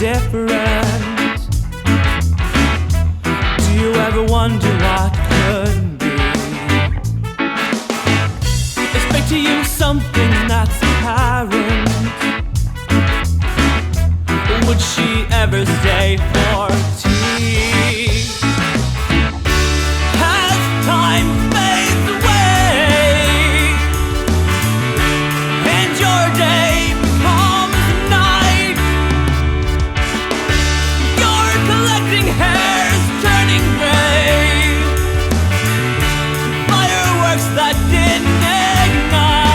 different. Do you ever wonder what could be? Expect to you something that's apparent. Would she ever stay for tea? As time fades away and your day becomes night, you're collecting hairs turning gray, fireworks that didn't ignite.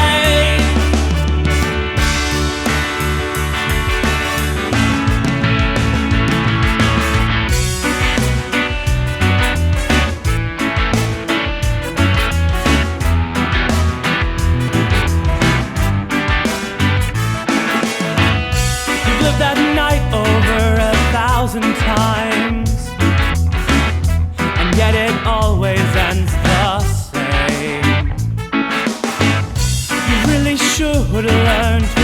That night over 1,000 times, and yet it always ends the same. You really should learn to